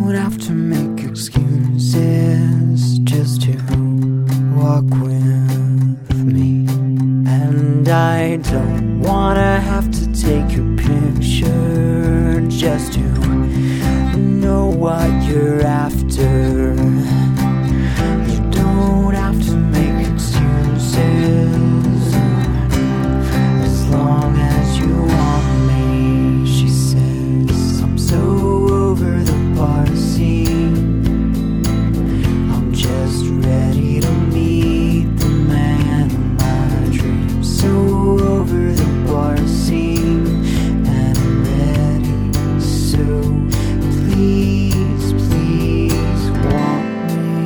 have to make excuses just to walk with me. And I don't wanna have to take your picture just to know what you're after. You don't have to make excuses as long as you want me. She says, I'm so over the bar scene. I'm just ready to meet the man of my dreams. So over the bar scene, and I'm ready. So please, please want me.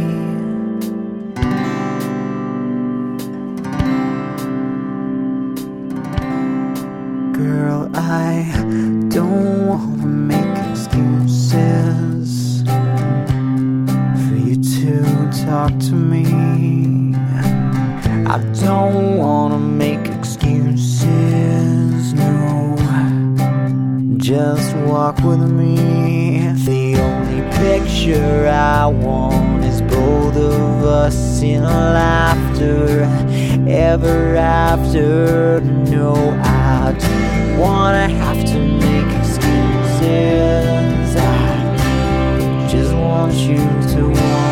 Girl, I don't wanna make excuses for you to talk to me. I don't wanna make excuses, no. Just walk with me. The only picture I want is both of us in laughter ever after. No, I don't wanna have to make excuses. I just want you to want